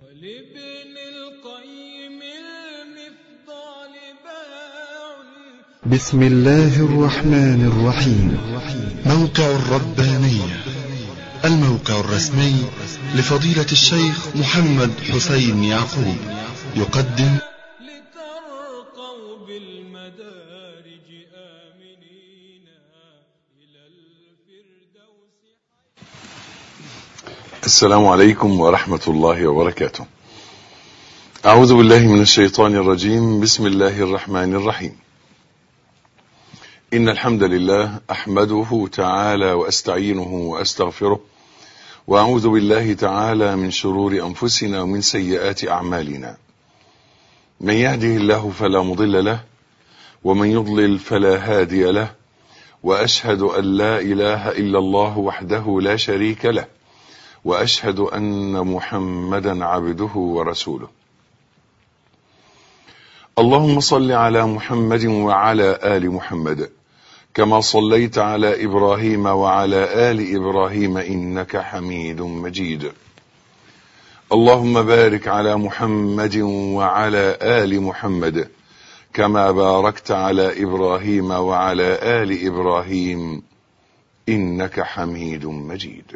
ولابن القيم المفضال باع. بسم الله الرحمن الرحيم. موقع الربانية، الموقع الرسمي لفضيلة الشيخ محمد حسين يعقوب، يقدم لترقوا بالمدارج آمنين إلى الفردوس. السلام عليكم ورحمة الله وبركاته. أعوذ بالله من الشيطان الرجيم. بسم الله الرحمن الرحيم. إن الحمد لله أحمده تعالى وأستعينه وأستغفره، وأعوذ بالله تعالى من شرور أنفسنا ومن سيئات أعمالنا. من يهده الله فلا مضل له، ومن يضلل فلا هادي له، وأشهد أن لا إله إلا الله وحده لا شريك له، وأشهد أن محمدا عبده ورسوله. اللهم صل على محمد وعلى آل محمد كما صليت على إبراهيم وعلى آل إبراهيم إنك حميد مجيد. اللهم بارك على محمد وعلى آل محمد كما باركت على إبراهيم وعلى آل إبراهيم إنك حميد مجيد.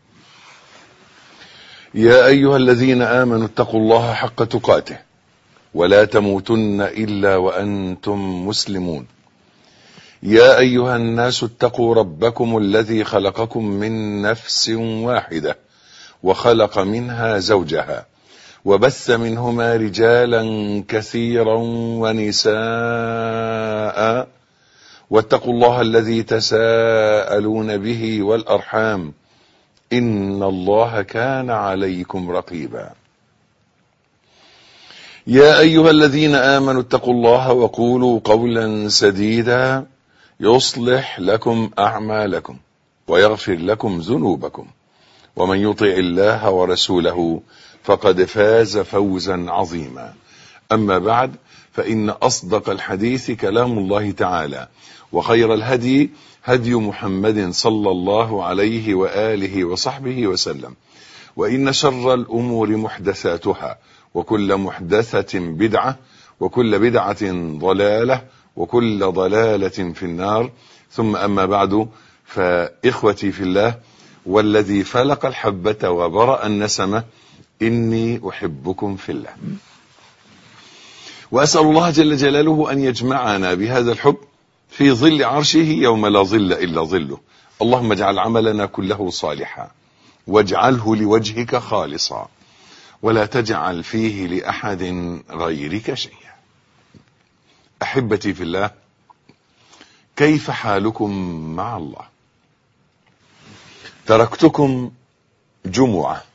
يا أيها الذين آمنوا اتقوا الله حق تقاته ولا تموتن إلا وأنتم مسلمون. يا أيها الناس اتقوا ربكم الذي خلقكم من نفس واحدة وخلق منها زوجها وبث منهما رجالا كثيرا ونساء، واتقوا الله الذي تساءلون به والأرحام إن الله كان عليكم رقيبا. يا أيها الذين آمنوا اتقوا الله وقولوا قولا سديدا يصلح لكم أعمالكم ويغفر لكم ذنوبكم، ومن يطع الله ورسوله فقد فاز فوزا عظيما. أما بعد، فإن أصدق الحديث كلام الله تعالى، وخير الهدي هدي محمد صلى الله عليه وآله وصحبه وسلم، وإن شر الأمور محدثاتها، وكل محدثة بدعة، وكل بدعة ضلالة، وكل ضلالة في النار. ثم أما بعد، فإخوتي في الله، والذي فلق الحبة وبرأ النسمة، إني أحبكم في الله، وأسأل الله جل جلاله أن يجمعنا بهذا الحب في ظل عرشه يوم لا ظل إلا ظله. اللهم اجعل عملنا كله صالحا، واجعله لوجهك خالصا، ولا تجعل فيه لأحد غيرك شيئا. أحبتي في الله، كيف حالكم مع الله؟ تركتكم جمعة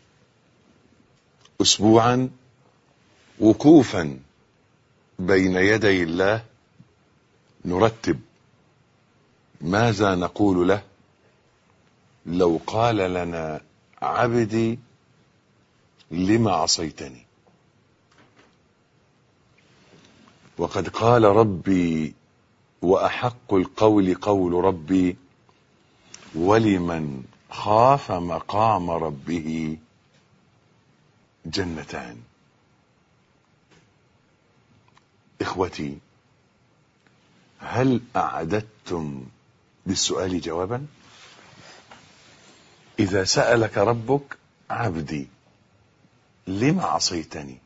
أسبوعا وقوفا بين يدي الله، نرتب ماذا نقول له لو قال لنا عبدي لما عصيتني. وقد قال ربي وأحق القول قول ربي، ولمن خاف مقام ربه جنتان. إخوتي، هل أعددتم للسؤال جوابا؟ إذا سألك ربك عبدي لما عصيتني،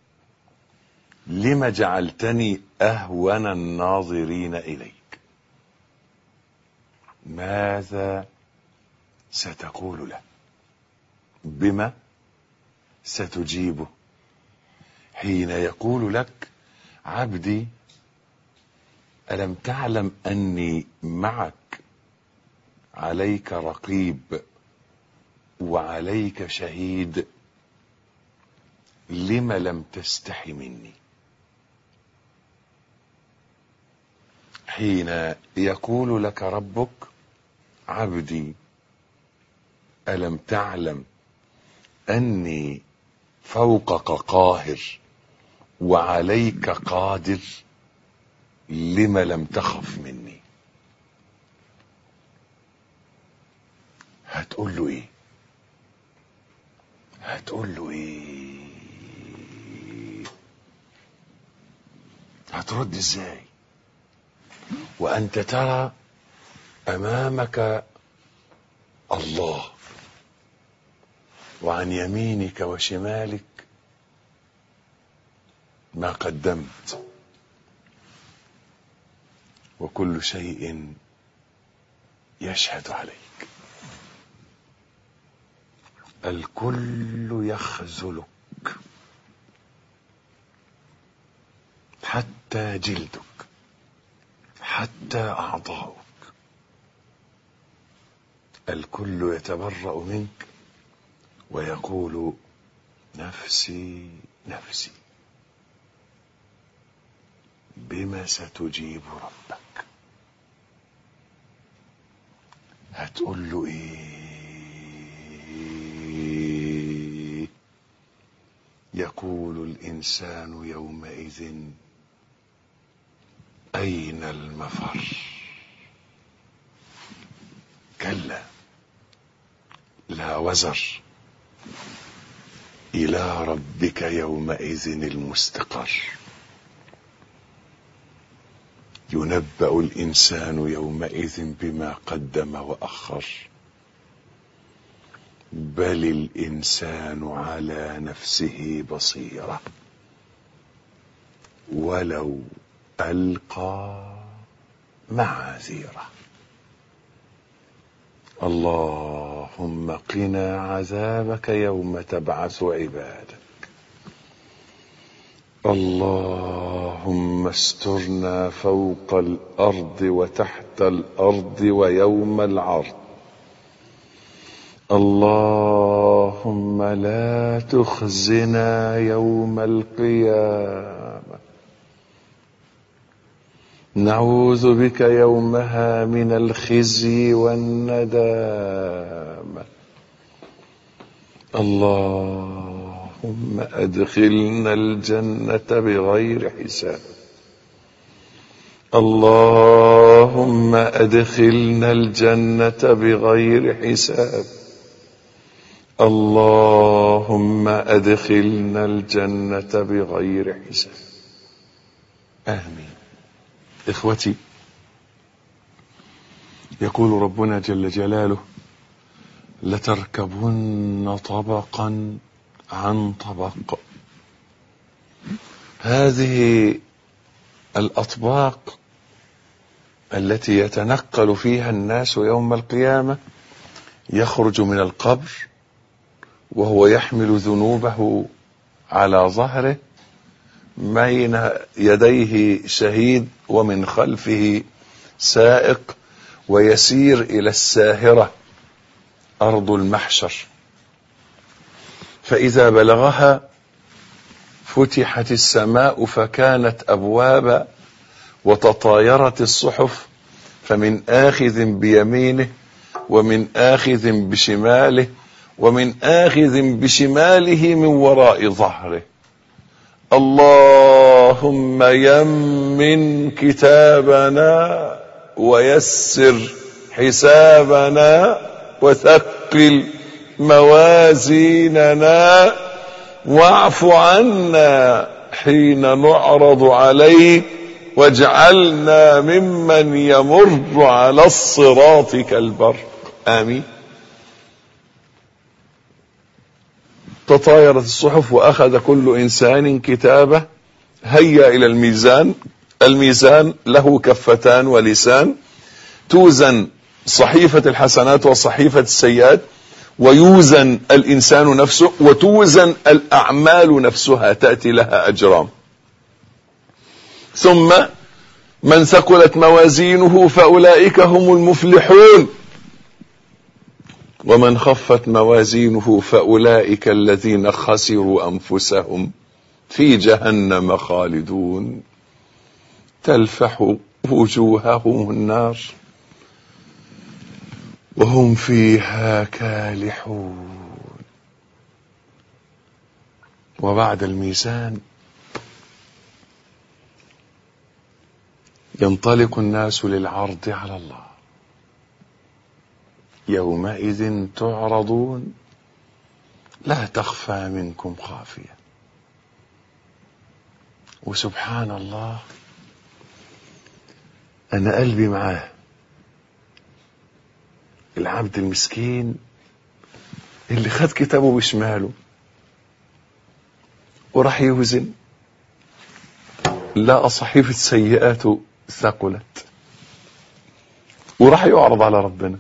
لما جعلتني أهون الناظرين إليك، ماذا ستقول له؟ بما ستجيبه حين يقول لك عبدي ألم تعلم أني معك، عليك رقيب وعليك شهيد، لم لم تستحي مني؟ حين يقول لك ربك عبدي ألم تعلم أني فوقك قاهر وعليك قادر، لم لم تخف مني؟ هتقول له ايه؟ هتقول له ايه؟ هترد ازاي وانت ترى امامك الله وعن يمينك وشمالك ما قدمت، وكل شيء يشهد عليك، الكل يخذلك حتى جلدك حتى أعضاؤك، الكل يتبرأ منك ويقول نفسي نفسي. بما ستجيب ربك؟ هتقول له ايه؟ يقول الإنسان يومئذ أين المفر؟ كلا لا وزر، إلى ربك يومئذ المستقر. ينبأ الإنسان يومئذ بما قدم وأخر، بل الإنسان على نفسه بصيرة ولو ألقى معاذيره. اللهم قنا عذابك يوم تبعث عبادك. اللهم استرنا فوق الأرض وتحت الأرض ويوم العرض. اللهم لا تخزنا يوم القيامة. نعوذ بك يومها من الخزي والندامة. اللهم أدخلنا الجنة بغير حساب. اللهم أدخلنا الجنة بغير حساب. اللهم أدخلنا الجنة بغير حساب. آمين. إخوتي، يقول ربنا جل جلاله لتركبن طبقا عن طبق. هذه الأطباق التي يتنقل فيها الناس يوم القيامة، يخرج من القبر وهو يحمل ذنوبه على ظهره، بين يديه شهيد ومن خلفه سائق، ويسير إلى الساهرة أرض المحشر، فإذا بلغها فتحت السماء فكانت أبوابا وتطايرت الصحف، فمن آخذ بيمينه ومن آخذ بشماله ومن آخذ بشماله من وراء ظهره. اللهم يمن كتابنا ويسر حسابنا وثقل موازيننا واعف عنا حين نعرض عليه واجعلنا ممن يمر على الصراط كالبرق. آمين. تطايرت الصحف وأخذ كل إنسان كتابه. هيا إلى الميزان. الميزان له كفتان ولسان، توزن صحيفة الحسنات وصحيفة السيئات، ويوزن الإنسان نفسه، وتوزن الأعمال نفسها، تأتي لها أجرام. ثم من ثقلت موازينه فأولئك هم المفلحون، ومن خفت موازينه فأولئك الذين خسروا أنفسهم في جهنم خالدون تلفح وجوههم النار وهم فيها كالحون. وبعد الميزان ينطلق الناس للعرض على الله. يومئذ تعرضون لا تخفى منكم خافية. وسبحان الله، أنا قلبي معاه. العبد المسكين اللي خد كتابه بشماله وراح يوزن، لقى صحيفة سيئاته ثقلت وراح يعرض على ربنا.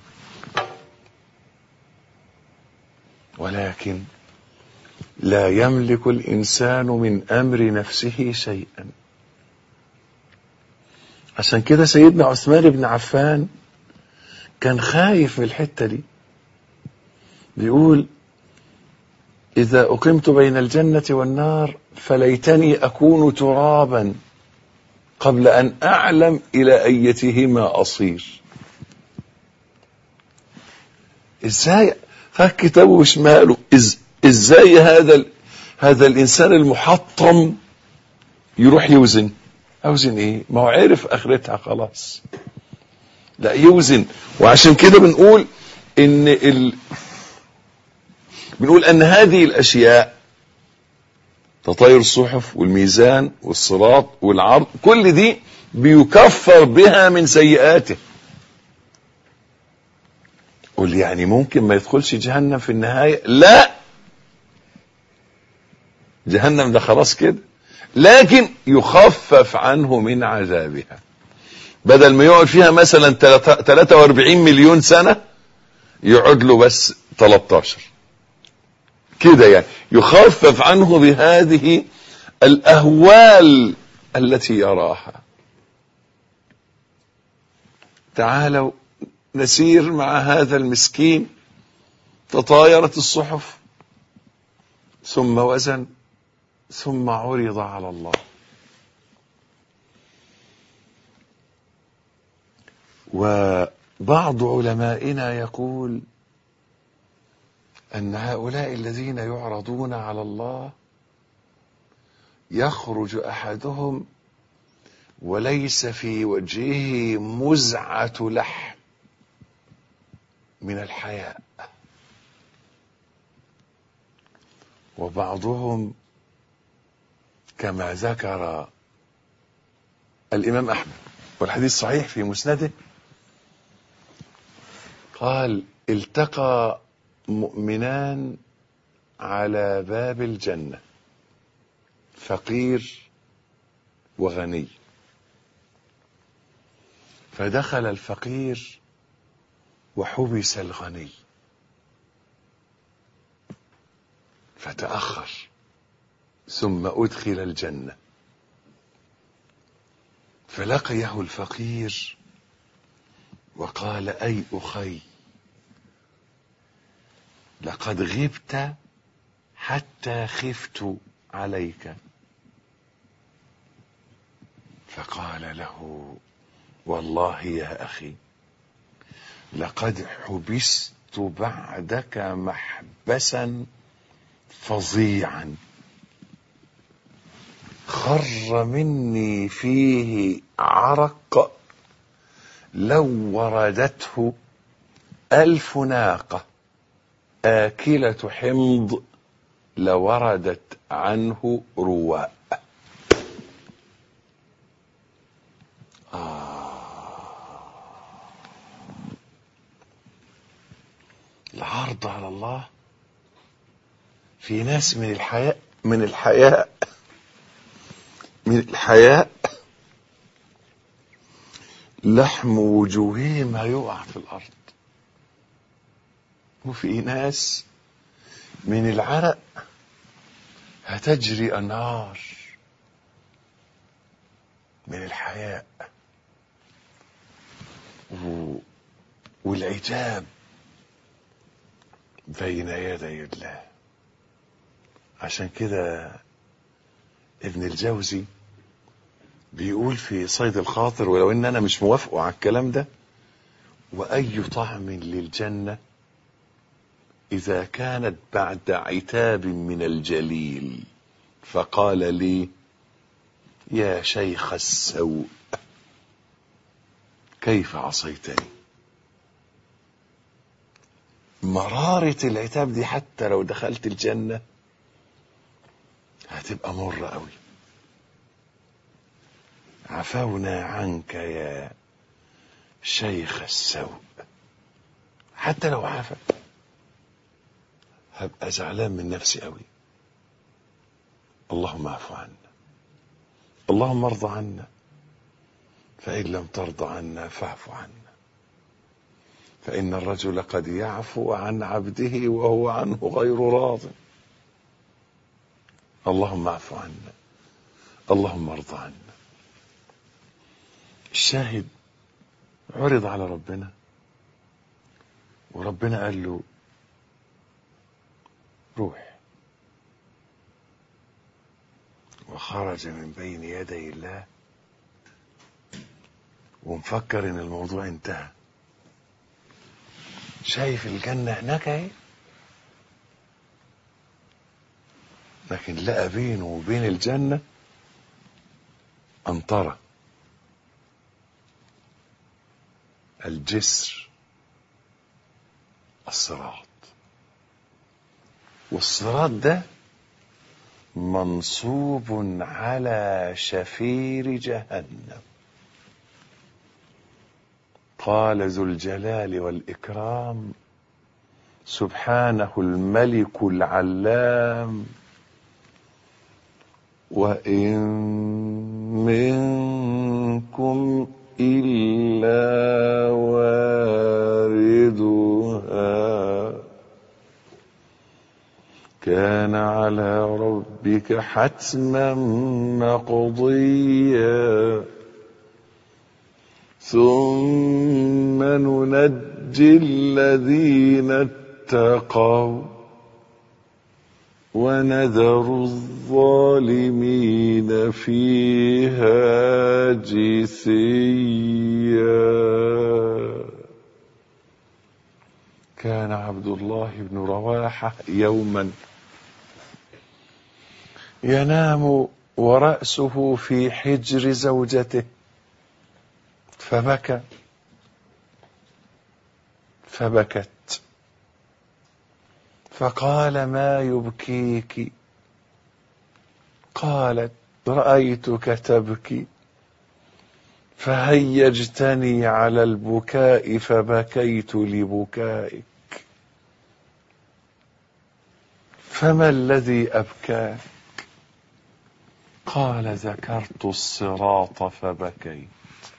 ولكن لا يملك الإنسان من أمر نفسه شيئا. عشان كده سيدنا عثمان بن عفان كان خايف من الحتة دي، بيقول: إذا أقمت بين الجنة والنار فليتني أكون ترابا قبل أن أعلم إلى أيتهما أصير. إزاي خد كتابه بشماله؟ إزاي هذا الإنسان المحطم يروح يوزن؟ أوزن إيه؟ ما هو عرف آخرتها خلاص. لا يوزن. وعشان كده بنقول أن هذه الأشياء، تطاير الصحف والميزان والصراط والعرض، كل دي بيكفر بها من سيئاته. قل يعني ممكن ما يدخلش جهنم في النهاية؟ لا، جهنم ده خلاص كده، لكن يخفف عنه من عذابها. بدل ما يقعد فيها مثلا 43 مليون سنة يقعد له بس 13 كده، يعني يخفف عنه بهذه الأهوال التي يراها. تعالوا نسير مع هذا المسكين. تطايرت الصحف، ثم وزن، ثم عرض على الله. وبعض علمائنا يقول أن هؤلاء الذين يعرضون على الله يخرج أحدهم وليس في وجهه مزعة لحم من الحياء، وبعضهم كما ذكر الإمام أحمد والحديث صحيح في مسنده، قال: التقى مؤمنان على باب الجنة، فقير وغني، فدخل الفقير وحبس الغني فتأخر، ثم أدخل الجنة، فلقيه الفقير وقال: أي أخي، لقد غبت حتى خفت عليك. فقال له: والله يا أخي، لقد حبست بعدك محبسا فظيعا خر مني فيه عرق لو وردته 1000 ناقة آكلة حمض لوردت عنه رواء. العرض على الله. في ناس من الحياء لحم وجوههم هيقع في الأرض، وفي ناس من العرق هتجري أنهار من الحياء والعتاب بين يدي الله. عشان كده ابن الجوزي بيقول في صيد الخاطر، ولو ان انا مش موافقه على الكلام ده: واي طعم للجنة اذا كانت بعد عتاب من الجليل فقال لي: يا شيخ السوء، كيف عصيتني. مرارة العتاب دي حتى لو دخلت الجنة هتبقى مرة قوي. عفونا عنك شيخ السوء، حتى لو عفا هبقى زعلان من نفسي قوي. اللهم اعف عنا، اللهم ارض عنا، فإن لم ترضى عنا فاعف عنا، فإن الرجل قد يعفو عن عبده وهو عنه غير راض. اللهم اعف عنا، اللهم ارض عنا. الشاهد عرض على ربنا، وربنا قال له روح، وخرج من بين يدي الله ومفكر ان الموضوع انتهى. شايف الجنة هناك اهي، لكن لقى بينه وبين الجنة أنطرة، الجسر، الصراط. والصراط ده منصوب على شفير جهنم. قال ذو الجلال والإكرام سبحانه الملك العلام: وإن منكم إلا واردها كان على ربك حتما مقضيا ثم ننجي الذين اتقوا ونذر الظالمين فيها جثيا. كان عبد الله بن رواحة يوما ينام ورأسه في حجر زوجته فبكت فقال: ما يبكيك؟ قالت: رأيتك تبكي فهيجتني على البكاء فبكيت لبكائك. فما الذي أبكاك؟ قال: ذكرت الصراط فبكيت.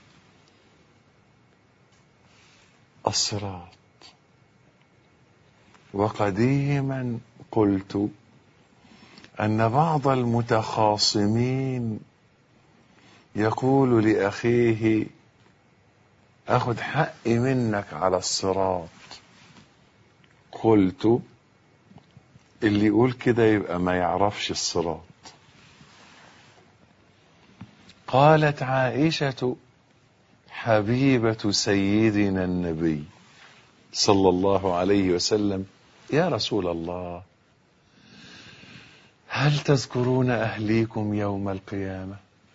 الصراط. وقديما قلت أن بعض المتخاصمين يقول لأخيه: أخذ حقي منك على الصراط. قلت: اللي يقول كده يبقى ما يعرفش الصراط. قالت عائشة حبيبة سيدنا النبي صلى الله عليه وسلم: يا رسول الله، هل تذكرون أهليكم يوم القيامة؟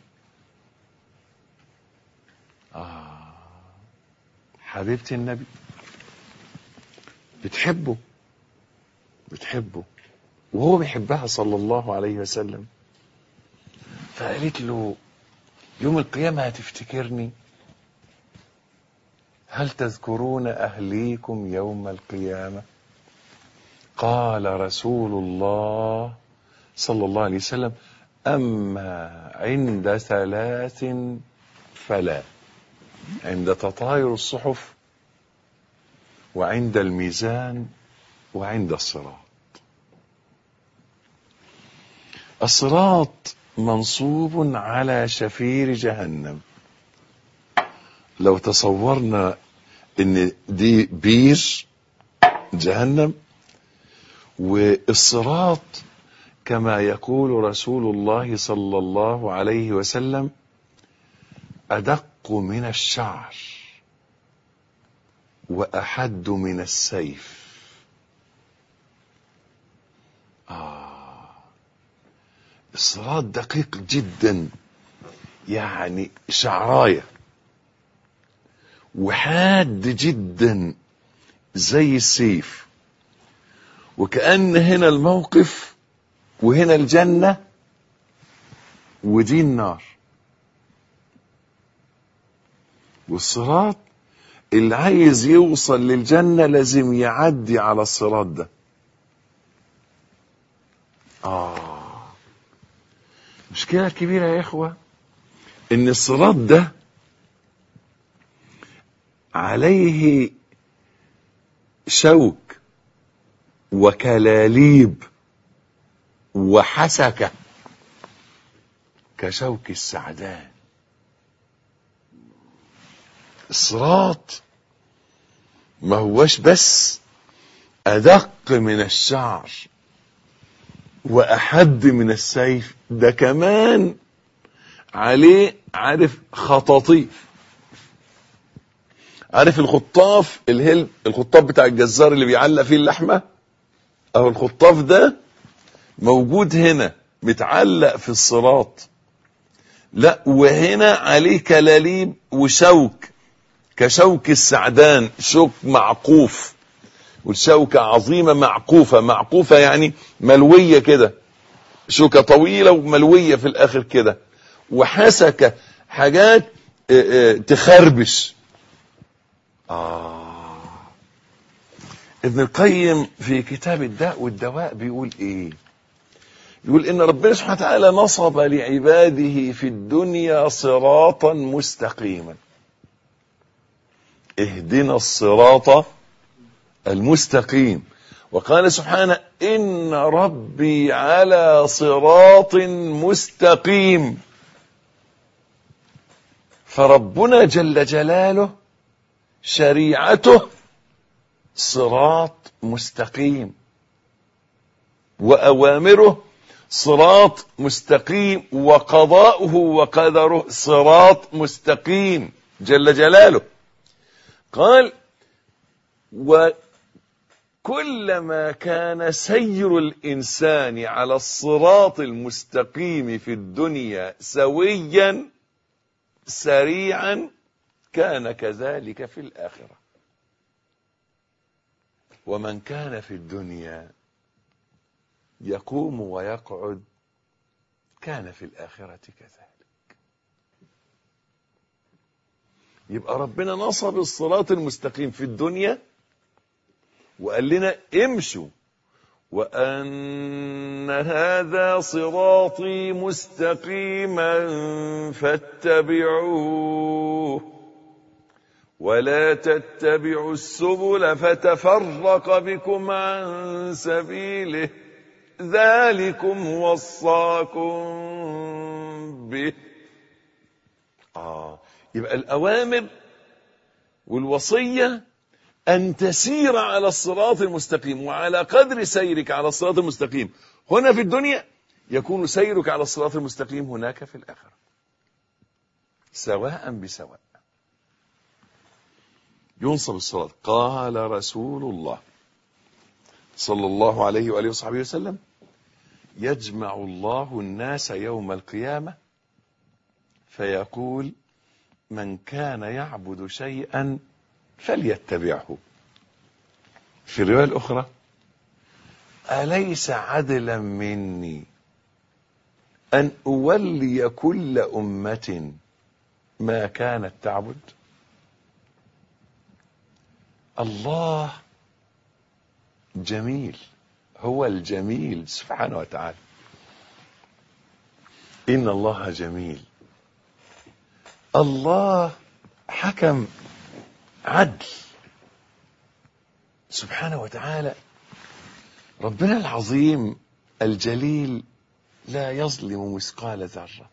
حبيبة النبي بتحبه وهو بيحبها صلى الله عليه وسلم، فقالت له: يوم القيامة هتفتكرني؟ هل تذكرون أهليكم يوم القيامة؟ قال رسول الله صلى الله عليه وسلم: أما عند ثلاث فلا، عند تطاير الصحف، وعند الميزان، وعند الصراط. الصراط منصوب على شفير جهنم. لو تصورنا ان دي بير جهنم، والصراط كما يقول رسول الله صلى الله عليه وسلم أدق من الشعر وأحد من السيف. الصراط دقيق جدا، يعني شعراية، وحاد جدا زي السيف. وكأن هنا الموقف وهنا الجنة ودي النار. والصراط اللي عايز يوصل للجنة لازم يعدي على الصراط ده. مشكلة كبيرة يا إخوة إن الصراط ده عليه شوك وكلاليب وحسكة كشوك السعدان. الصراط ما هوش بس أدق من الشعر وأحد من السيف، ده كمان عليه عارف خطاطيف. عارف الخطاف الخطاف بتاع الجزار اللي بيعلق فيه اللحمة، أو الخطاف ده موجود هنا متعلق في الصراط. لا، وهنا عليه كلاليب وشوك كشوك السعدان، شوك معقوف، والشوكة عظيمة معقوفة يعني ملوية كده، شوكة طويلة وملوية في الآخر كده، وحسكة حاجات تخربش. ابن القيم في كتاب الداء والدواء بيقول ايه؟ يقول ان ربنا سبحانه وتعالى نصب لعباده في الدنيا صراطا مستقيما. اهدنا الصراط المستقيم. وقال سبحانه إن ربي على صراط مستقيم. فربنا جل جلاله شريعته صراط مستقيم، وأوامره صراط مستقيم، وقضاؤه وقدره صراط مستقيم جل جلاله. قال وكلما كان سير الإنسان على الصراط المستقيم في الدنيا سويا سريعا كان كذلك في الآخرة. ومن كان في الدنيا يقوم ويقعد كان في الآخرة كذلك. يبقى ربنا نصب الصراط المستقيم في الدنيا وقال لنا امشوا، وأن هذا صراطي مستقيما فاتبعوه ولا تتبعوا السبل فتفرق بكم عن سبيله ذلكم وصاكم به. يبقى الأوامر والوصية أن تسير على الصراط المستقيم، وعلى قدر سيرك على الصراط المستقيم هنا في الدنيا يكون سيرك على الصراط المستقيم هناك في الآخرة سواء بسواء. ينصب الصراط. قال رسول الله صلى الله عليه وآله وصحبه وسلم يجمع الله الناس يوم القيامة فيقول من كان يعبد شيئا فليتبعه. في الرواية الأخرى أليس عدلا مني أن أولي كل أمة ما كانت تعبد؟ الله جميل، هو الجميل سبحانه وتعالى. إن الله جميل. الله حكم عدل سبحانه وتعالى. ربنا العظيم الجليل لا يظلم مثقال ذرة.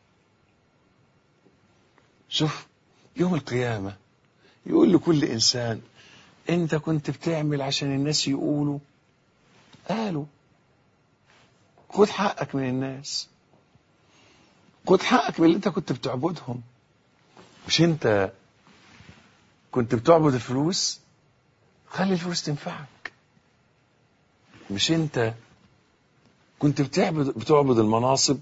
شوف يوم القيامة يقول لكل إنسان أنت كنت بتعمل عشان الناس يقولوا قالوا. خد حقك من الناس، خد حقك من اللي أنت كنت بتعبدهم. مش أنت كنت بتعبد الفلوس؟ خلي الفلوس تنفعك. مش أنت كنت بتعبد المناصب؟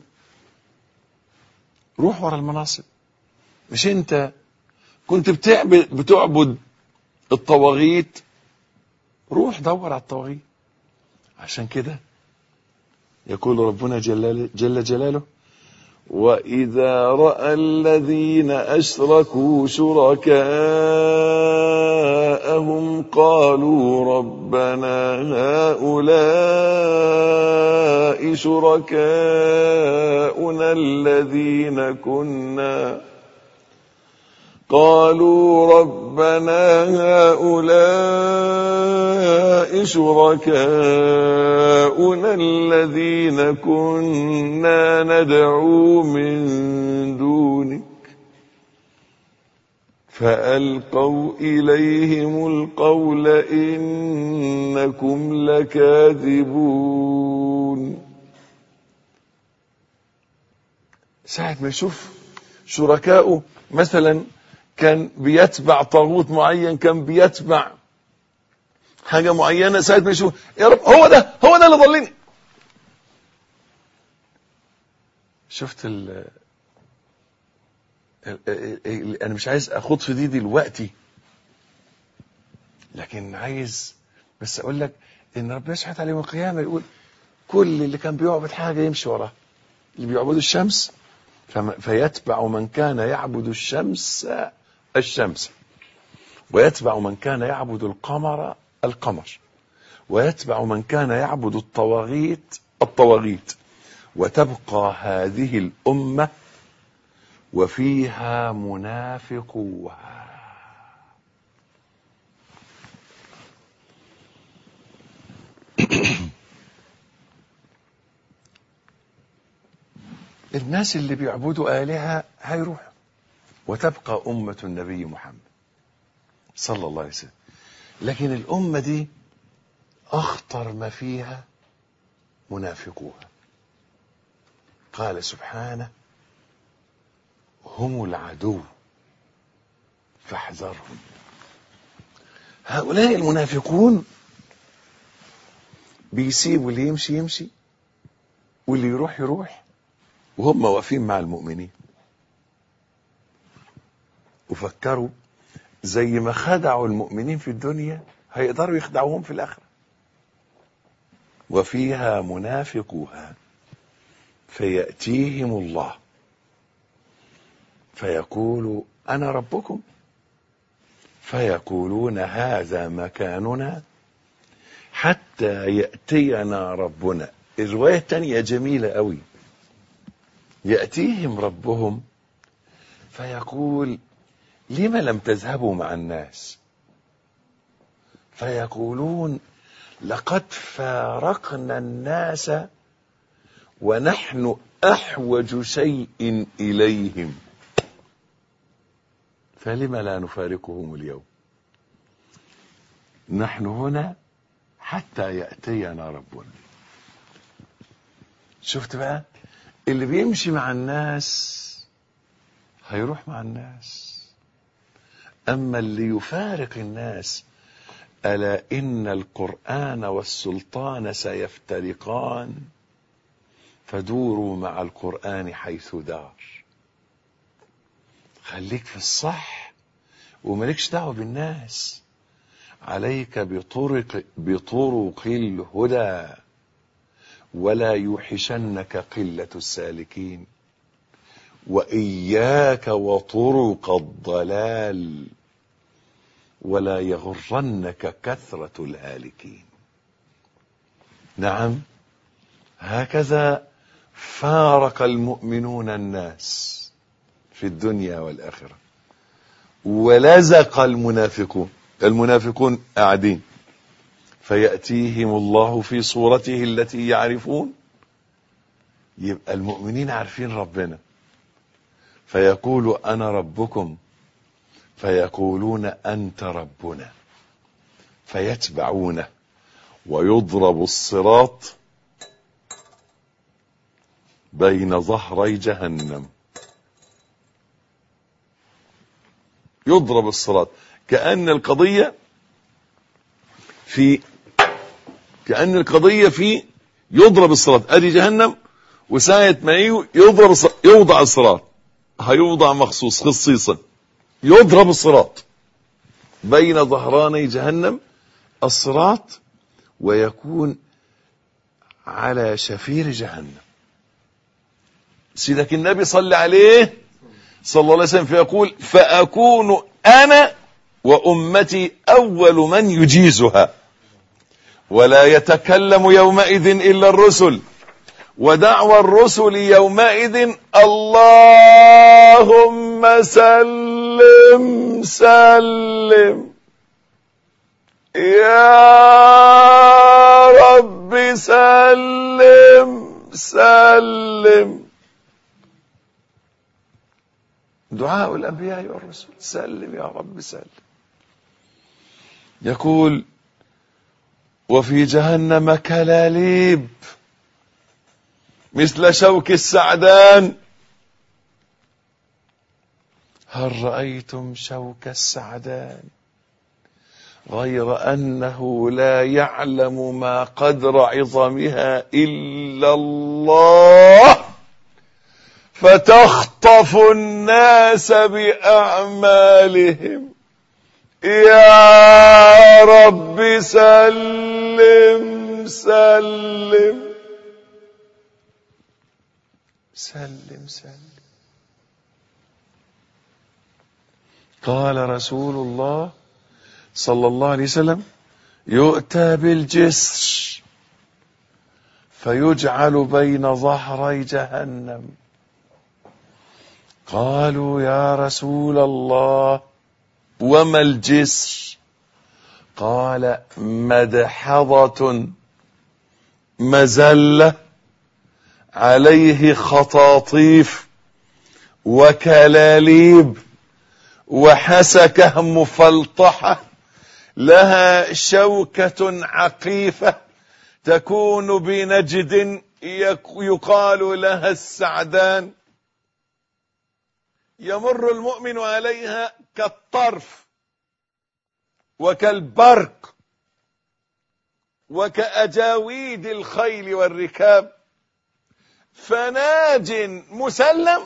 روح ورا المناصب. مش أنت كنت بتعبد الطواغيت؟ روح دور على الطواغيت. عشان كده يقول ربنا جل جلاله وإذا رأى الذين أشركوا شركاءهم قالوا ربنا هؤلاء شركاؤنا الذين كنا ندعو من دونك فألقوا إليهم القول إنكم لكاذبون. ساعة ما يشوف شركاؤه مثلا كان بيتبع طاغوت معين، كان بيتبع حاجة معينة، ساعة ما يشوف يا رب هو ده اللي ضلني. شفت انا مش عايز اخوض في دي دلوقتي، لكن عايز بس اقول لك ان ربنا سبحانه وتعالى يوم القيامة يقول كل اللي كان بيعبد حاجة يمشي وراها. اللي بيعبدوا الشمس فيتبع من كان يعبد الشمس ويتبع من كان يعبد القمر، ويتبع من كان يعبد الطواغيت، وتبقى هذه الأمة وفيها منافقوها. الناس اللي بيعبدوا آلهة هيروحوا، وتبقى أمة النبي محمد صلى الله عليه وسلم. لكن الأمة دي أخطر ما فيها منافقوها. قال سبحانه هم العدو فاحذرهم. هؤلاء المنافقون بيسيبوا اللي يمشي واللي يروح، وهم واقفين مع المؤمنين، وفكروا زي ما خدعوا المؤمنين في الدنيا هيقدروا يخدعوهم في الآخرة. وفيها منافقوها فيأتيهم الله فيقول أنا ربكم فيقولون هذا مكاننا حتى يأتينا ربنا. الرواية الثانية جميلة قوي، يأتيهم ربهم فيقول لم لم تذهبوا مع الناس؟ فيقولون لقد فارقنا الناس ونحن أحوج شيء إليهم فلم لا نفارقهم اليوم؟ نحن هنا حتى يأتينا ربنا. شفت بقى اللي بيمشي مع الناس هيروح مع الناس، أما اللي يفارق الناس ألا إن القرآن والسلطان سيفترقان فدوروا مع القرآن حيث دار. خليك في الصح ومالكش دعوة بالناس، عليك بطرق الهدى ولا يوحشنك قلة السالكين، وإياك وطرق الضلال ولا يغرنك كثرة الهالكين. نعم، هكذا فارق المؤمنون الناس في الدنيا والآخرة، ولزق المنافقون قاعدين، فيأتيهم الله في صورته التي يعرفون. يبقى المؤمنين عارفين ربنا، فيقول أنا ربكم فيقولون أنت ربنا فيتبعونه ويضرب الصراط بين ظهري جهنم. يضرب الصراط كأن القضية في يضرب الصراط، ادي جهنم، وساعة ما يوضع الصراط، هيوضع مخصوص خصيصا، يضرب الصراط بين ظهراني جهنم الصراط، ويكون على شفير جهنم. سيدك النبي صلى عليه صلى الله عليه وسلم فيقول فأكون أنا وأمتي أول من يجيزها ولا يتكلم يومئذ إلا الرسل ودعوى الرسل يومئذ اللهم سلم سلم يا رب سلم سلم. دعاء الأنبياء والرسل سلم يا رب سلم. يقول وفي جهنم كلاليب مثل شوك السعدان. هل رأيتم شوك السعدان غير أنه لا يعلم ما قدر عظمها إلا الله فتخطف الناس بأعمالهم. يا رب سلم سلم سلم سلم. قال رسول الله صلى الله عليه وسلم يؤتى بالجسر فيجعل بين ظهري جهنم. قالوا يا رسول الله وما الجسر؟ قال مدحضة مزلة عليه خطاطيف وكلاليب وحسكة مفلطحة لها شوكة عقيفة تكون بنجد يقال لها السعدان يمر المؤمن عليها كالطرف وكالبرق وكأجاويد الخيل والركاب فناج مسلم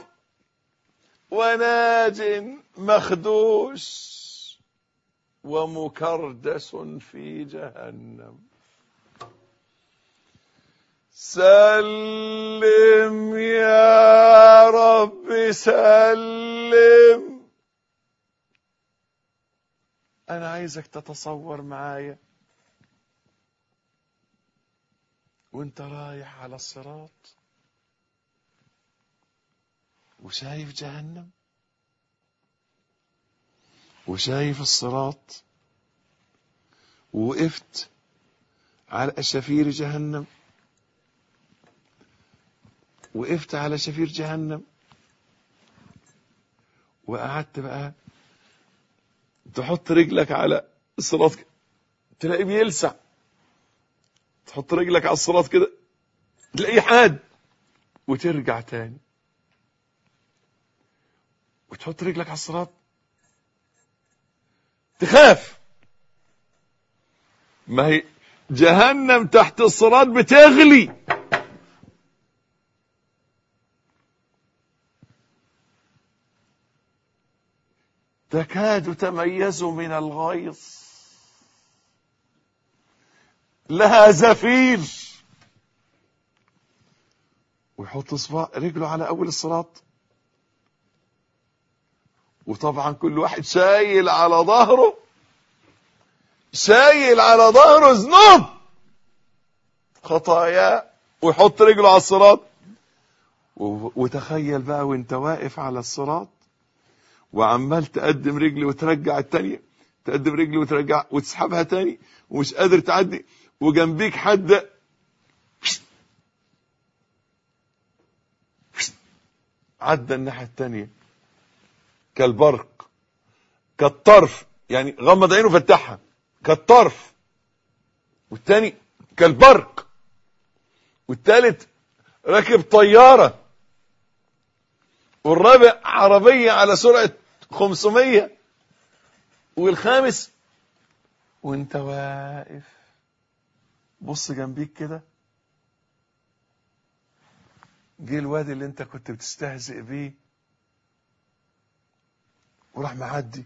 وناج مخدوش ومكردس في جهنم. سلم يا رب سلم. أنا عايزك تتصور معايا وانت رايح على الصراط وشايف جهنم وشايف الصراط ووقفت على شفير جهنم وقفت على شفير جهنم وقعدت بقى تحط رجلك على الصراط تلاقيه بيلسع، تحط رجلك على الصراط كده تلاقيه حاد وترجع تاني وتحط رجلك على الصراط تخاف. ما هي جهنم تحت الصراط بتغلي. تكاد تميز من الغيظ لها زفير. ويحط رجله على اول الصراط وطبعا كل واحد شايل على ظهره ذنوب خطايا ويحط رجله على الصراط. وتخيل بقى وانت واقف على الصراط وعمال تقدم رجلي وترجع التانية، تقدم رجلي وترجع وتسحبها تاني ومش قادر تعدي وجنبيك حد عدى الناحية التانية كالبرق كالطرف، يعني غمض عينه وفتحها كالطرف، والتاني كالبرق، والتالت راكب طيارة، والرابع عربية على سرعة 500، والخامس وانت واقف بص جنبيك كده جه الواد اللي انت كنت بتستهزئ بيه وراح معدي.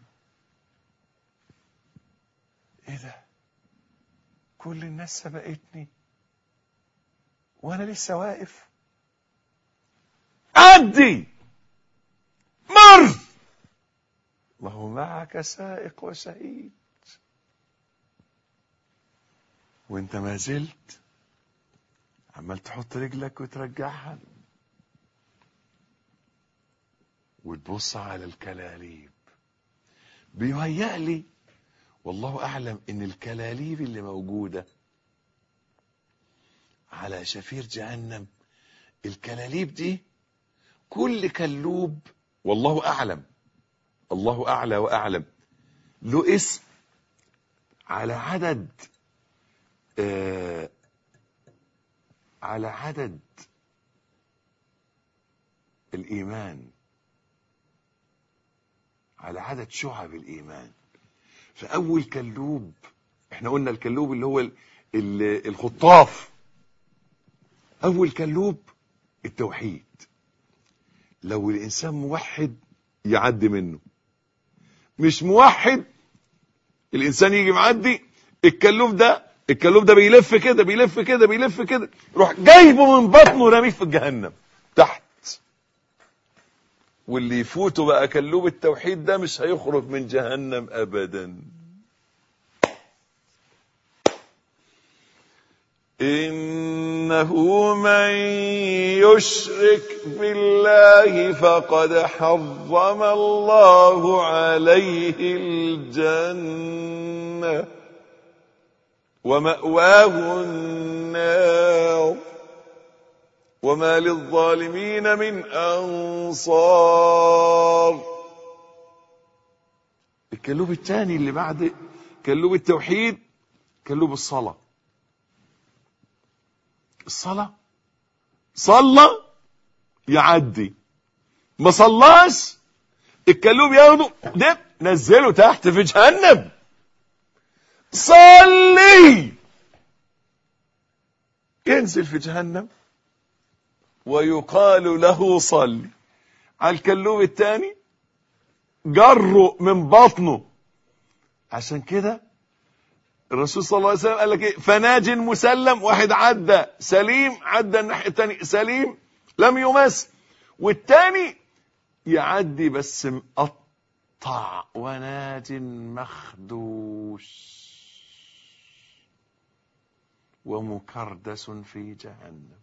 ايه ده؟ كل الناس سبقتني وانا لسه واقف. عدي مر، وهو معك سائق وشهيد، وانت ما زلت عمال تحط رجلك وترجعها وتبص على الكلاليب. بيهيألي والله أعلم إن الكلاليب اللي موجودة على شفير جهنم، الكلاليب دي كل كلوب والله أعلم، الله أعلى وأعلم، له اسم على عدد على عدد الإيمان، على عدد شعب الإيمان. فأول كلوب، احنا قلنا الكلوب اللي هو الخطاف، أول كلوب التوحيد. لو الإنسان موحد يعدي منه، مش موحد الإنسان يجي معدي، الكلوب ده بيلف كده بيلف كده بيلف كده، روح جايبه من بطنه رميه في جهنم تحت. واللي يفوته بقى كلوب التوحيد ده مش هيخرج من جهنم أبدا. إنه من يشرك بالله فقد حرم الله عليه الجنة ومأواه النار وما للظالمين من أنصار. الكلوب الثاني اللي بعد كلوب التوحيد كلوب الصلاة. الصلاة صلى يعدي، ما صلاش الكلوب ياخده ده نزله تحت في جهنم. صلي ينزل في جهنم ويقال له صلي. على الكلوب الثاني جره من بطنه. عشان كده الرسول صلى الله عليه وسلم قال لك ايه؟ فناج مسلم، واحد عدى سليم، عدى الناحية الثانية سليم لم يمس، والثاني يعدي بس مقطع، وناج مخدوش ومكردس في جهنم.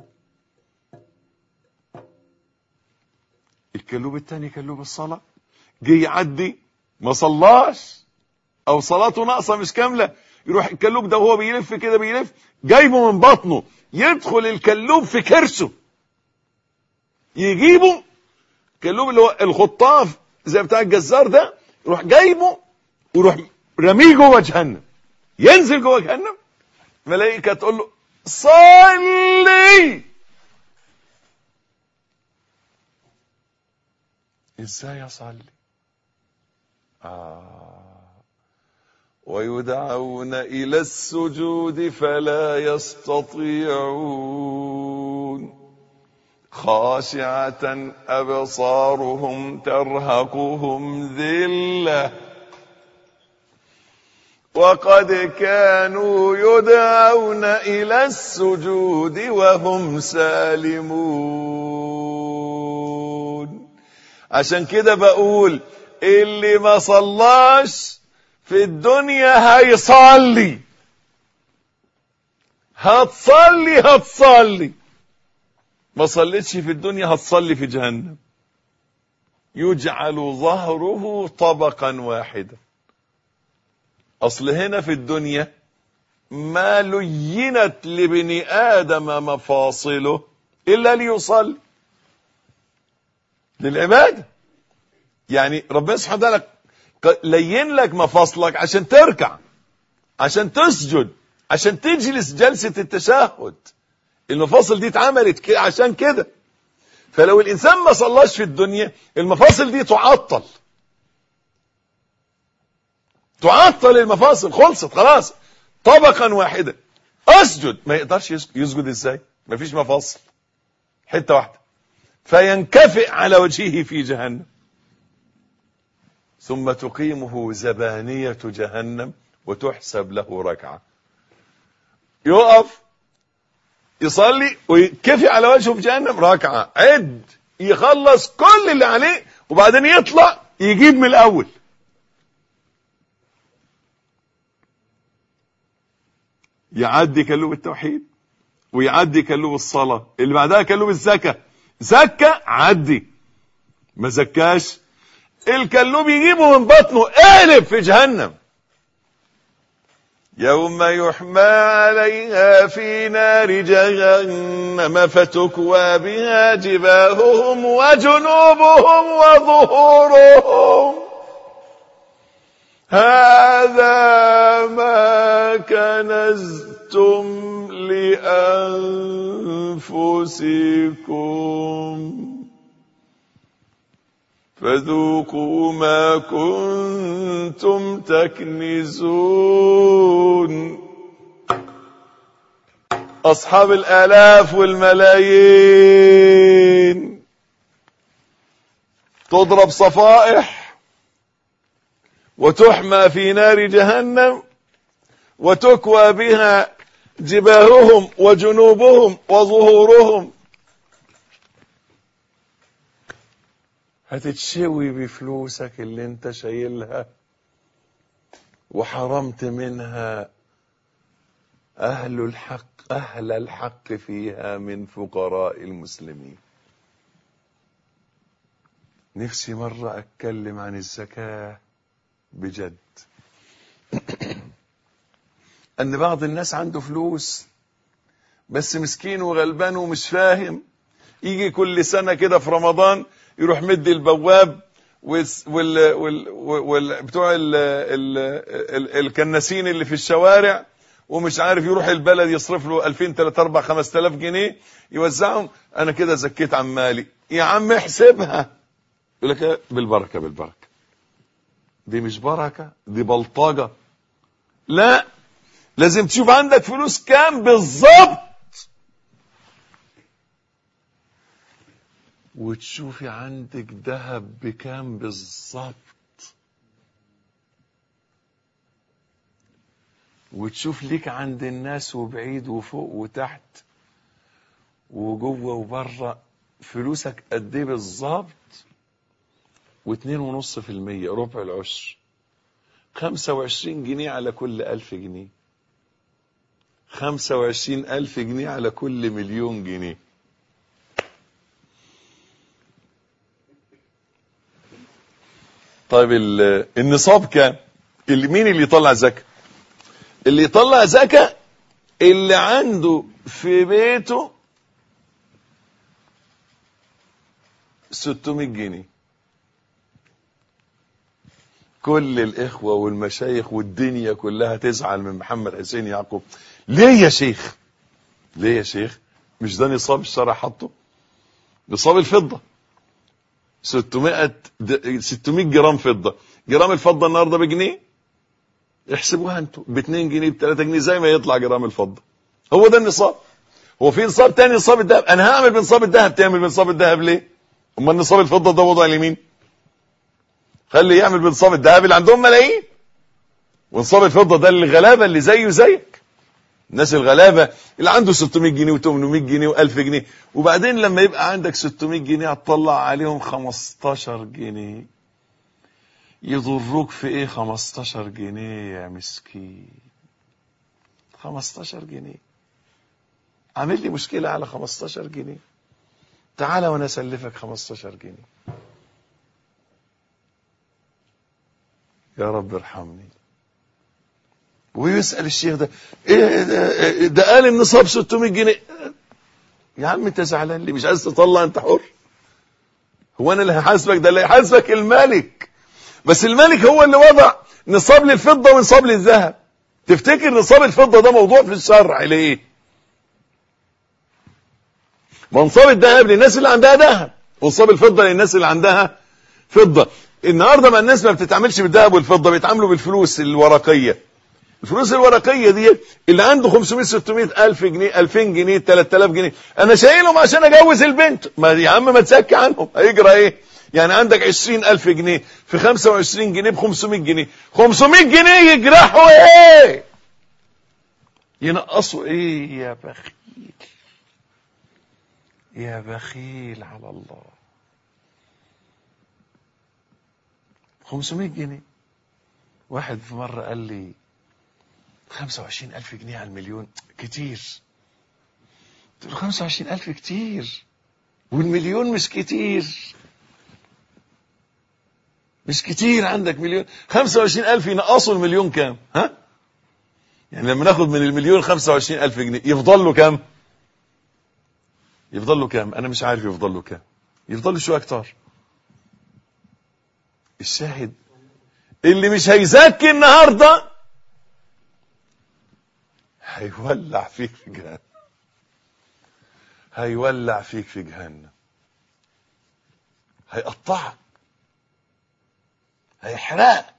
الكلوب الثاني كلوب الصلاة، جه يعدي ما صلاش او صلاته ناقصة مش كاملة، يروح الكلوب ده وهو بيلف كده بيلف جايبه من بطنه، يدخل الكلوب في كرشه، يجيبه كلوب اللي هو الخطاف زي بتاع الجزار ده، يروح جايبه ويروح رميه جوه جهنم، ينزل جوه جهنم، ملائكة تقول له صلي. ازاي اصلي؟ ويدعون إلى السجود فلا يستطيعون خاشعة أبصارهم ترهقهم ذلة وقد كانوا يدعون إلى السجود وهم سالمون. عشان كده بقول اللي ما صلاش في الدنيا هيصلي، هتصلي ما صليتش في الدنيا هتصلي في جهنم. يجعل ظهره طبقا واحدا. اصل هنا في الدنيا ما لينت لبني آدم مفاصله إلا ليصلي للعبادة. يعني ربنا سبحانه وتعالى لين لك مفاصلك عشان تركع، عشان تسجد، عشان تجلس جلسة التشهد. المفاصل دي اتعملت عشان كده. فلو الإنسان ما صلاش في الدنيا المفاصل دي تعطل المفاصل، خلصت خلاص طبقا واحدا. اسجد ما يقدرش يسجد ازاي؟ ما فيش مفاصل، حتة واحدة، فينكفئ على وجهه في جهنم، ثم تقيمه زبانية جهنم وتحسب له ركعة. يقف يصلي ويكفي على وجهه في جهنم ركعة، عد يخلص كل اللي عليه وبعدين يطلع يجيب من الاول. يعدي كلوب التوحيد ويعدي كلوب الصلاة، اللي بعدها كلوب الزكاة، زكى عدي، ما زكاش الكلوب يجيبه من بطنه قالب في جهنم. يوم يحمى عليها في نار جهنم فتكوى بها جباههم وجنوبهم وظهورهم هذا ما كنزتم لأنفسكم فذوقوا ما كنتم تكنزون. أصحاب الآلاف والملايين تضرب صفائح وتحمى في نار جهنم وتكوى بها جباههم وجنوبهم وظهورهم. هتتشوي بفلوسك اللي انت شايلها وحرمت منها أهل الحق فيها من فقراء المسلمين. نفسي مرة أتكلم عن الزكاة بجد. أن بعض الناس عنده فلوس بس مسكين وغلبان ومش فاهم، يجي كل سنة كده في رمضان يروح مدي البواب بتوع الكناسين اللي في الشوارع ومش عارف يروح البلد يصرف له 2000 3 4 5000 جنيه يوزعهم. انا كده زكيت عن مالي. يا عم احسبها. يقول لك بالبركه بالبركه. دي مش بركه، دي بلطجه. لا، لازم تشوف عندك فلوس كام بالظبط وتشوفي عندك ذهب بكام بالظبط وتشوف ليك عند الناس وبعيد وفوق وتحت وجوه وبره فلوسك قد ايه بالظبط. 2.5%، ربع العشر، 25 جنيه على كل 1000 جنيه، 25,000 جنيه على كل 1,000,000 جنيه. طيب النصاب كام؟ مين اللي يطلع زكاة؟ اللي يطلع زكاة اللي عنده في بيته 600 جنيه. كل الإخوة والمشايخ والدنيا كلها تزعل من محمد حسين يعقوب. ليه يا شيخ؟ ليه يا شيخ؟ مش ده نصاب الشرع حطه؟ نصاب الفضة 600 جرام فضة. جرام الفضة النهارده بجنيه، احسبوها انتوا ب2 جنيه ب3 جنيه زي ما يطلع جرام الفضة. هو ده النصاب. هو في نصاب تاني نصاب الذهب؟ انا هعمل بنصاب الذهب. تعمل بنصاب الذهب ليه؟ امال نصاب الفضة ده وضع اليمين. خلي يعمل بنصاب الذهب اللي عندهم ملايين، ونصاب الفضة ده للغلابة اللي زيه زيك، الناس الغلابة اللي عنده 600 جنيه و800 جنيه و1000 جنيه. وبعدين لما يبقى عندك 600 جنيه هتطلع عليهم 15 جنيه. يضروك في ايه 15 جنيه يا مسكين؟ 15 جنيه عامل لي مشكلة على 15 جنيه. تعالى وانا اسلفك 15 جنيه. يا رب ارحمني. ويسأل الشيخ ده ايه ده قال النصاب 600 جنيه. يا عم انت زعلان ليه؟ مش عايز تطلع؟ انت حر. هو انا اللي هحاسبك؟ ده اللي هيحاسبك الملك. بس الملك هو اللي وضع نصاب للفضة ونصاب للذهب. تفتكر نصاب الفضة ده موضوع في الشرع ليه؟ منصاب الذهب للناس اللي عندها ذهب، ونصاب الفضة للناس اللي عندها فضة. النهارده ما الناس ما بتتعاملش بالذهب والفضة، بيتعاملوا بالفلوس الورقية. الفلوس الورقية دي اللي عنده 500 600 ألف جنيه 2000 جنيه 3000 جنيه انا شايلهم عشان اجوز البنت. ما يا عم ما تسكي عنهم، هيجرى ايه؟ يعني عندك 20,000 جنيه في 25 جنيه ب500 جنيه. 500 جنيه يجرحوا ايه؟ ينقصوا ايه يا بخيل؟ يا بخيل على الله. 500 جنيه. واحد في مرة قال لي 25,000 جنيه على المليون كتير. قلت له 25,000 كتير والمليون مش كتير. مش كتير، عندك مليون. 25,000 ينقصوا المليون كام؟ ها؟ يعني لما ناخد من المليون 25,000 جنيه يفضل له كام؟ يفضل له كام؟ انا مش عارف يفضل له كام. يفضل له شويه اكتر. الشاهد اللي مش هيزكي النهارده هيولع فيك في جهنم. هيولع فيك في جهنم. هيقطعك، هيحرقك.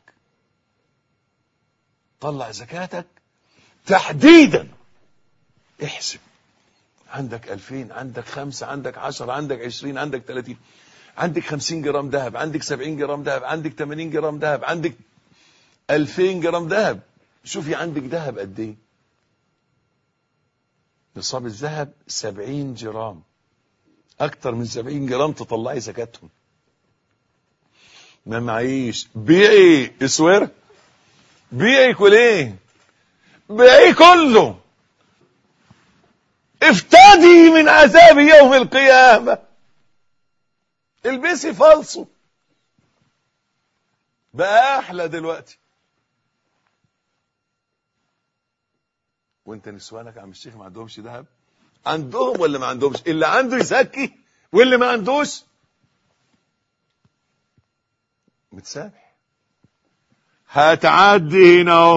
طلع زكاتك تحديدا. احسب، عندك 2000، عندك 5، عندك 10، عندك 20، عندك 30، عندك 50 جرام ذهب، عندك 70 جرام ذهب، عندك 80 جرام ذهب، عندك 2000 جرام ذهب. شوفي عندك ذهب قد ايه. نصاب الذهب 70 جرام. اكتر من 70 جرام تطلعي زكاتهم. ما معيش، بيعي اسوره، بيعي كليه، بيعي كله. افتدي من عذاب يوم القيامة. البسي فالصو بقى احلى دلوقتي. وانت نسوانك عم الشيخ ما عندهمش ذهب؟ عندهم ولا ما عندهمش؟ اللي عنده يزكي واللي ما عندوش متسامح. هتعدي هنا اهو،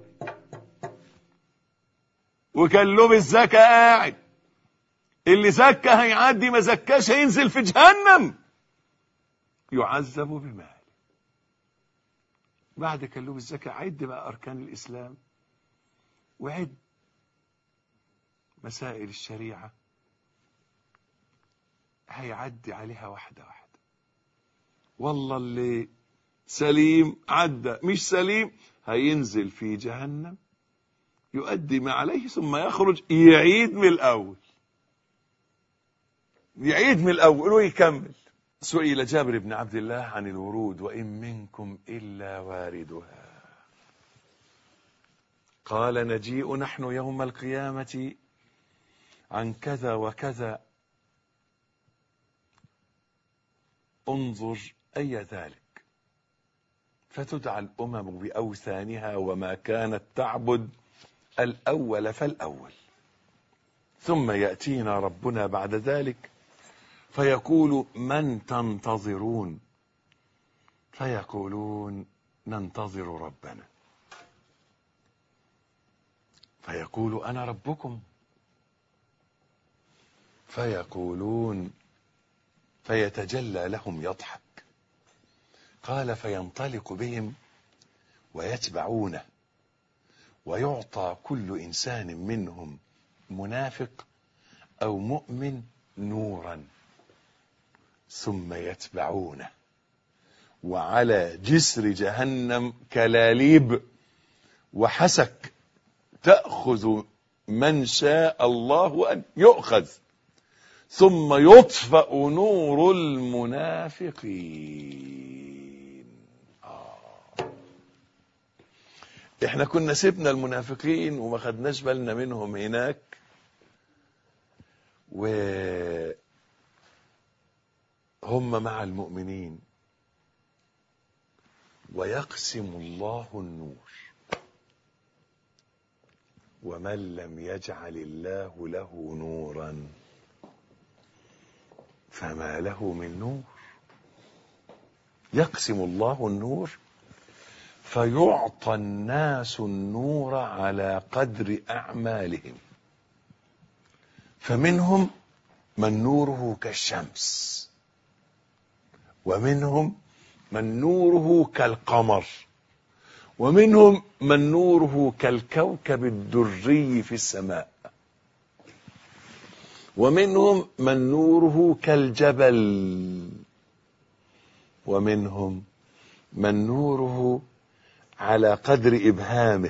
وكلهم الزكاة قاعد. اللي زكى هيعدي، ما زكاش هينزل في جهنم يعذب بمال. بعد كلهم الزكاة عد بقى أركان الإسلام، وعد مسائل الشريعة. هيعدي عليها واحدة واحدة. والله اللي سليم عدى، مش سليم هينزل في جهنم يؤدي ما عليه، ثم يخرج يعيد من الأول. يعيد من الأول ويكمل. سئل جابر بن عبد الله عن الورود: وإن منكم إلا واردها. قال: نجيء نحن يوم القيامة عن كذا وكذا، انظر أي ذلك. فتدعى الأمم بأوثانها وما كانت تعبد الأول فالأول. ثم يأتينا ربنا بعد ذلك فيقول: من تنتظرون؟ فيقولون: ننتظر ربنا. فيقول: أنا ربكم. فيقولون، فيتجلى لهم يضحك. قال: فينطلق بهم ويتبعونه، ويعطى كل إنسان منهم منافق أو مؤمن نورا، ثم يتبعونه، وعلى جسر جهنم كلاليب وحسك تأخذ من شاء الله أن يؤخذ، ثم يطفأ نور المنافقين. احنا كنا سيبنا المنافقين وما خدناش بالنا منهم هناك، وهم مع المؤمنين. ويقسم الله النور، ومن لم يجعل الله له نورا فما له من نور. يقسم الله النور فيعطى الناس النور على قدر أعمالهم، فمنهم من نوره كالشمس، ومنهم من نوره كالقمر، ومنهم من نوره كالكوكب الدري في السماء، ومنهم من نوره كالجبل، ومنهم من نوره على قدر إبهامه،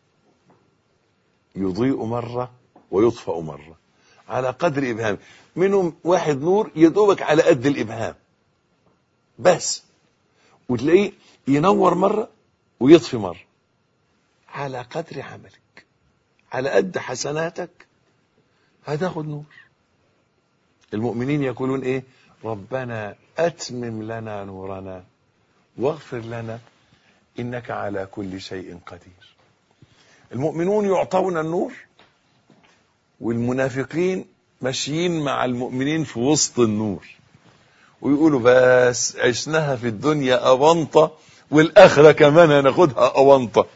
يضيء مرة ويطفأ مرة على قدر إبهامه. منهم واحد نور يدوبك على قد الإبهام بس، وتلاقيه ينور مرة ويطفي مرة، على قدر عملك، على قد حسناتك هتاخد نور. المؤمنين يقولون ايه؟ ربنا اتمم لنا نورنا واغفر لنا انك على كل شيء قدير. المؤمنون يعطون النور، والمنافقين ماشيين مع المؤمنين في وسط النور، ويقولوا بس عشناها في الدنيا أونطة والآخرة كمان هناخدها أونطة.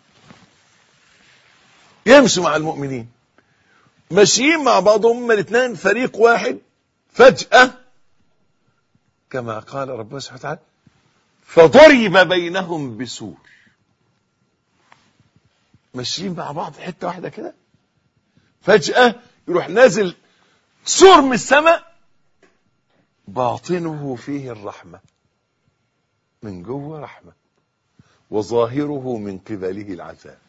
يمشوا مع المؤمنين ماشيين مع بعضهم، هما الاثنين فريق واحد، فجأة كما قال ربنا سبحانه وتعالى فضرب بينهم بسور. ماشيين مع بعض حتة واحدة كده، فجأة يروح نازل سور من السماء باطنه فيه الرحمة، من جوه رحمة، وظاهره من قبله العذاب.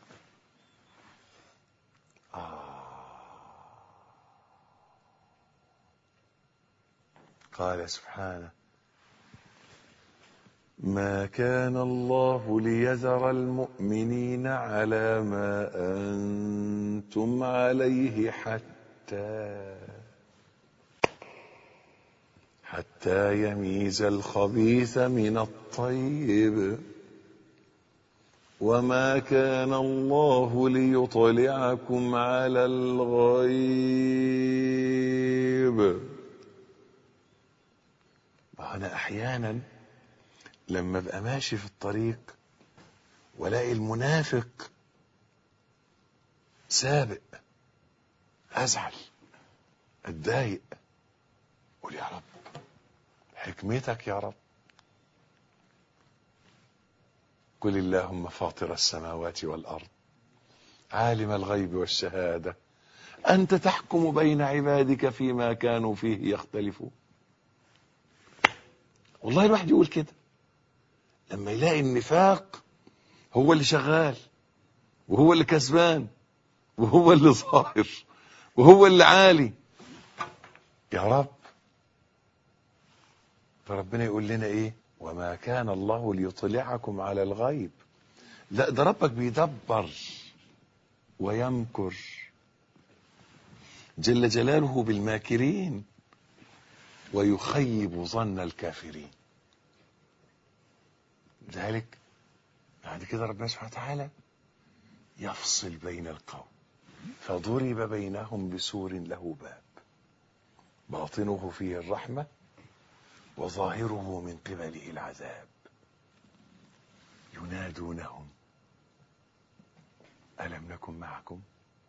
قال سبحانه ما كان الله ليذر المؤمنين على ما أنتم عليه حتى يميز الخبيث من الطيب وما كان الله ليطلعكم على الغيب. أنا أحيانا لما ابقى ماشي في الطريق ولاقي المنافق سابق أزعل أتضايق، قول يا رب حكمتك يا رب. قل اللهم فاطر السماوات والأرض عالم الغيب والشهادة أنت تحكم بين عبادك فيما كانوا فيه يختلفون. والله الواحد يقول كده لما يلاقي النفاق هو اللي شغال وهو اللي كسبان وهو اللي ظاهر وهو اللي عالي، يا رب. فربنا يقول لنا ايه؟ وما كان الله ليطلعكم على الغيب. لا، ده ربك بيدبر ويمكر جل جلاله بالماكرين ويخيب ظن الكافرين. ذلك بعد كده ربنا سبحانه وتعالى يفصل بين القوم فضرب بينهم بسور له باب باطنه فيه الرحمة وظاهره من قبله العذاب ينادونهم ألم نكن معكم؟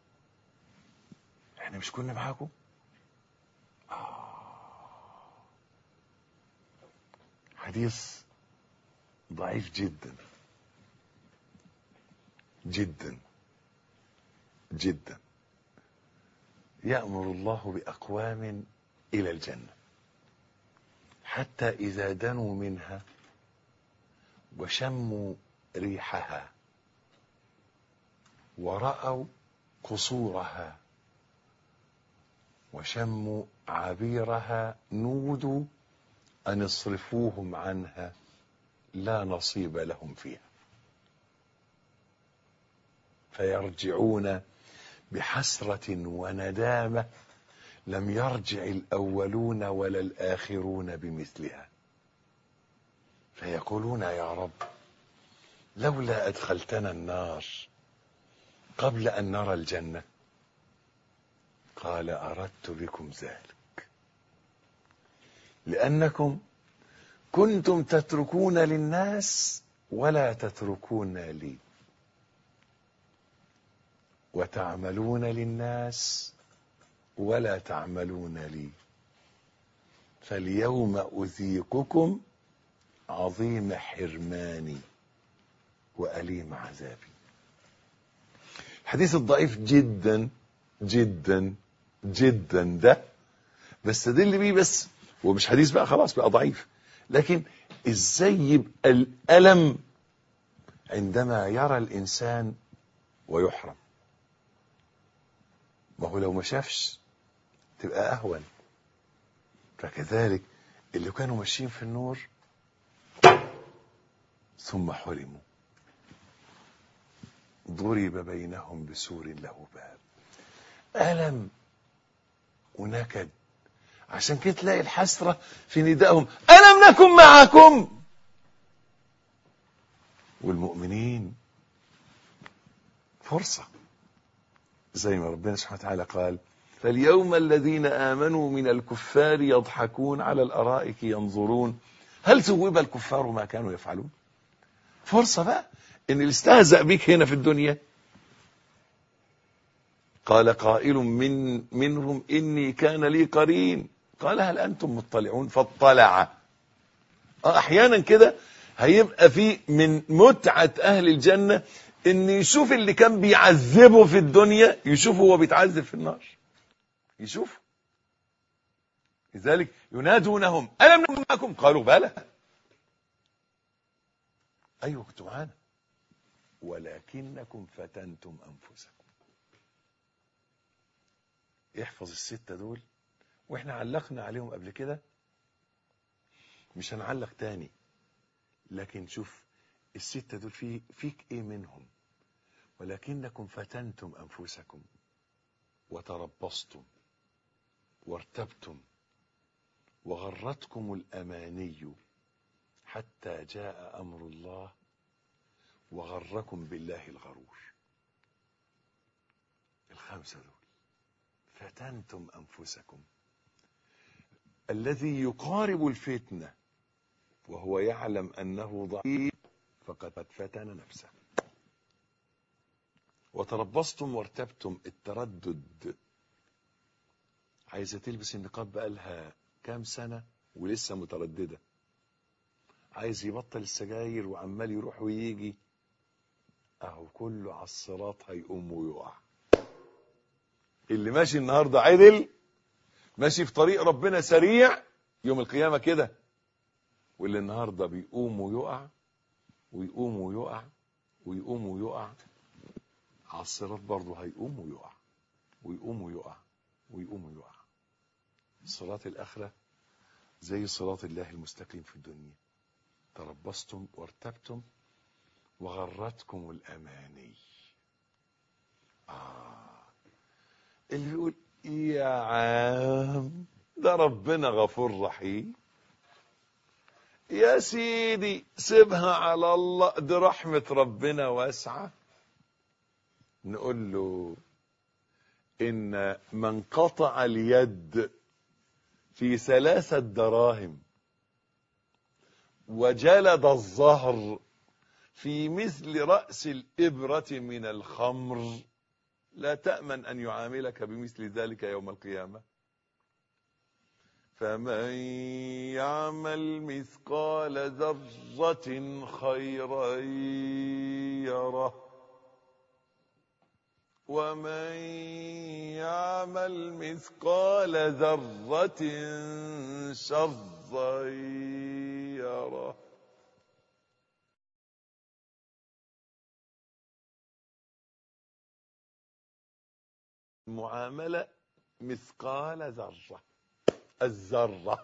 احنا مش كنا معاكم؟ حديث ضعيف جدا جدا جدا. يأمر الله بأقوام إلى الجنة حتى إذا دنوا منها وشموا ريحها ورأوا قصورها وشموا عبيرها نودوا أن اصرفوهم عنها لا نصيب لهم فيها، فيرجعون بحسرة وندامة لم يرجع الأولون ولا الآخرون بمثلها، فيقولون يا رب لولا أدخلتنا النار قبل أن نرى الجنة. قال أردت بكم ذلك لأنكم كنتم تتركون للناس ولا تتركون لي، وتعملون للناس ولا تعملون لي، فاليوم أذيقكم عظيم حرماني وأليم عذابي. الحديث الضعيف جدا جدا جدا ده بستدل بيه، بس هو مش حديث بقى خلاص بقى ضعيف، لكن ازاي يبقى الألم عندما يرى الإنسان ويحرم؟ ما هو لو ما شافش تبقى أهون. فكذلك اللي كانوا ماشيين في النور ثم حرموا ضرب بينهم بسور له باب. ألم ونكد. عشان كده تلاقي الحسرة في ندائهم ألم نكن معكم. والمؤمنين فرصة زي ما ربنا سبحانه وتعالى قال فاليوم الذين آمنوا من الكفار يضحكون على الأرائك ينظرون هل ثوب الكفار ما كانوا يفعلون. فرصة بقى ان اللي استهزأ بيك هنا في الدنيا قال قائل منهم إني كان لي قرين قال هل أنتم مطلعون فاطلع. أحيانا كده هيبقى في من متعة أهل الجنة ان يشوف اللي كان بيعذبه في الدنيا يشوفه هو بيتعذب في النار يشوف. لذلك ينادونهم ألم نكن معكم قالوا بلى أيوة كنتم معانا ولكنكم فتنتم أنفسكم. احفظ الستة دول واحنا علقنا عليهم قبل كده مش هنعلق تاني لكن شوف الستة دول فيك ايه منهم. ولكنكم فتنتم أنفسكم وتربصتم وارتبتم وغرتكم الأماني حتى جاء أمر الله وغركم بالله الغرور. الخمسة دول فتنتم أنفسكم. الذي يقارب الفتنة وهو يعلم أنه ضعيف فقد فتن نفسه. وتربصتم وارتبتم التردد. عايزة تلبس النقاب بقالها كام سنة ولسه مترددة. عايز يبطل السجاير وعمال يروح ويجي اهو كله على الصراط هيقوم ويقع. اللي ماشي النهاردة عدل ماشي في طريق ربنا سريع يوم القيامة كده. واللي النهاردة بيقوم ويقع ويقوم ويقع ويقوم ويقع على الصراط برضه هيقوم ويقع ويقوم ويقع ويقوم ويقع. صراط الآخرة زي صراط الله المستقيم في الدنيا. تربصتم وارتبتم وغرتكم الأماني. اللي بيقول يا عام ده ربنا غفور رحيم يا سيدي سيبها على الله دي رحمة ربنا واسعة. نقول له إن من قطع اليد في 3 دراهم وجلد الظهر في مثل رأس الإبرة من الخمر لا تأمن أن يعاملك بمثل ذلك يوم القيامة. فمن يعمل مثقال ذرة خيرا يره ومن يعمل مثقال ذرة شرا يره. المعاملة مثقال ذرة. الذرة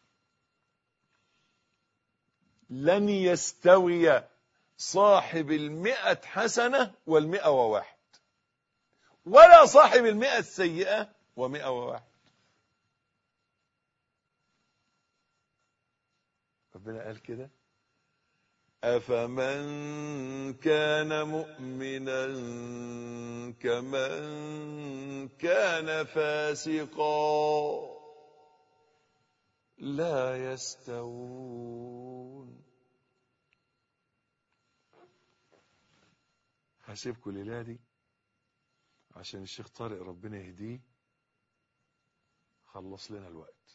لن يستوي صاحب 100 حسنة 101 ولا صاحب 100 سيئة 101. ربنا قال كده أفمن كان مؤمنا كمن كان فاسقا لا يستوون. هسيبكم الليلة دي عشان الشيخ طارق ربنا يهديه خلص لنا الوقت.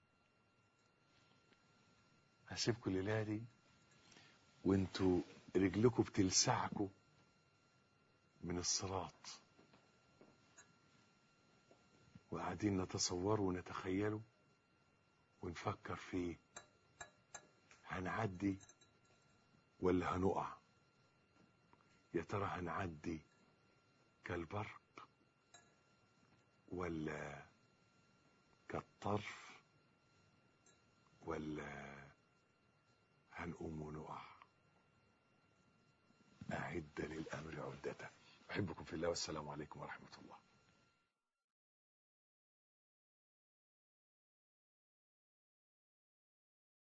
هسيبكم الليلة دي وانتوا رجلكم بتلسعكوا من الصراط وقاعدين نتصوروا ونتخيلوا ونفكر فيه هنعدي ولا هنقع. يا ترى هنعدي كالبرق ولا كالطرف ولا هنقوم ونقع. وأعد للأمر عدته. أحبكم في الله والسلام عليكم ورحمة الله.